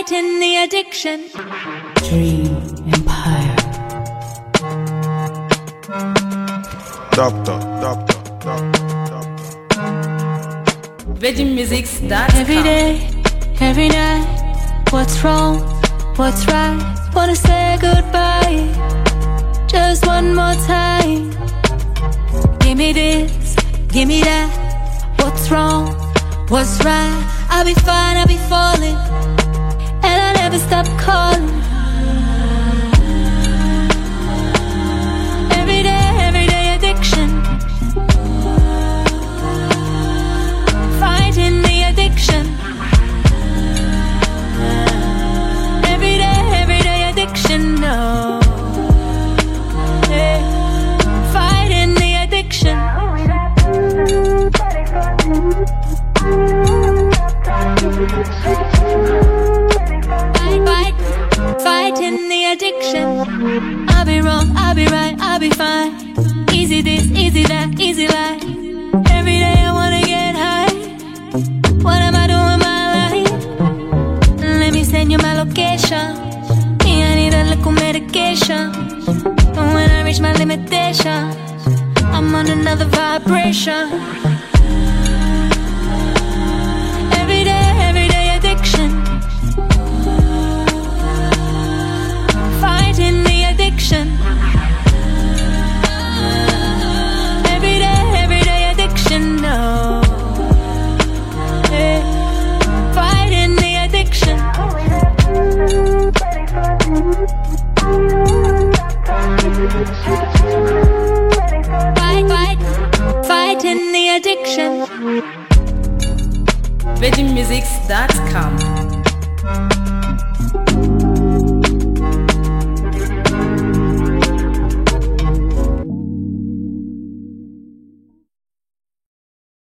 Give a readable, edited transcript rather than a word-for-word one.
fighting the addiction. Dream Empire. Doctor. VeggieMusics.com. Every day, every night, what's wrong, what's right? Wanna say goodbye, just one more time. Give me this, give me that. What's wrong, what's right? I'll be fine, I'll be falling, and I'll never stop calling. Everyday addiction. Fighting the addiction. Everyday addiction, no. Yeah. Fighting the addiction. Fighting the addiction. I'll be wrong, I'll be right, I'll be fine. Easy this, easy that, easy life. Every day I wanna get high. What am I doing with my life? Let me send you my location. Yeah, I need a little medication. But when I reach my limitation, I'm on another vibration. Everyday addiction. Fighting the addiction. Everyday addiction, no. Yeah. Fighting the addiction. Fighting the addiction. VeggieMusics.com.